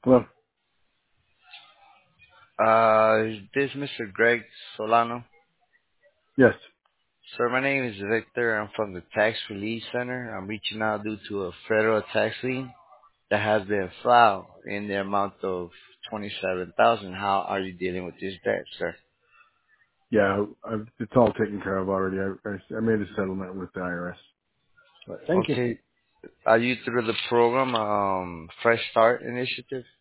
Well, This is Mr. Greg Solano. yes. Sir, my name is Victor. I'm from the Tax Relief Center. I'm reaching out due to a federal tax lien that has been filed in the amount of 27,000. How are you dealing with this debt, sir? Yeah, it's all taken care of already. I made a settlement with the IRS. But thank you. Okay. Are you through the program, Fresh Start Initiative?